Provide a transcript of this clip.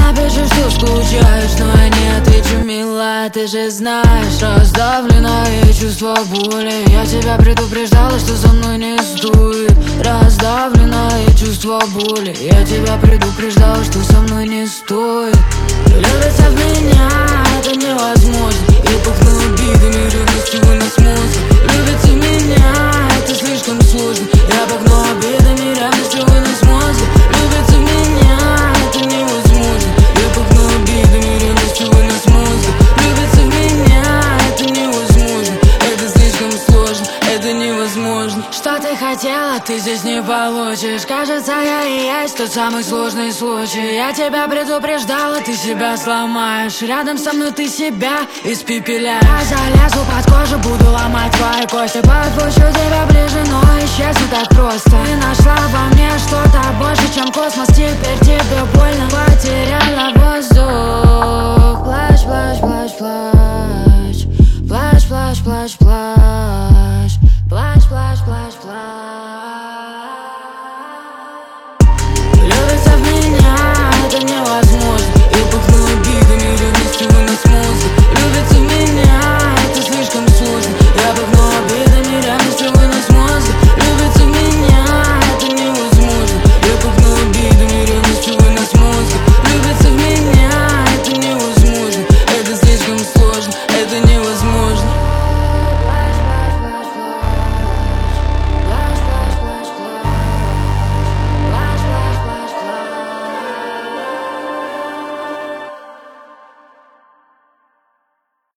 напишешь, что скучаешь, но я не отвечу, милая, ты же знаешь. Раздавленное чувство боли, я тебя предупреждала, что со мной не стоит. Раздавленное чувство боли, я тебя предупреждала, что со мной не стоит. Влюбиться в меня, это невозможно. Я пахну обидами, ревностью вынос мозга. Влюбиться в меня, это слишком сложно. Я пахну обидами, ревностью вынос мозга. Влюбиться в меня, это невозможно. Я пахну обидами, ревностью вынос мозга. Влюбиться в меня, это невозможно. Это слишком сложно, это невозможно. Что ты хотела, ты здесь не получишь. Кажется, я и есть тот самый сложный случай. Я тебя предупреждала, ты себя сломаешь. Рядом со мной ты себя испепеляешь. Я залезу под кожу, буду ломать твои кости. Подпущу тебя ближе, но исчезну так просто. Ты нашла во мне что-то больше, чем космос. Теперь тебе больно потерять.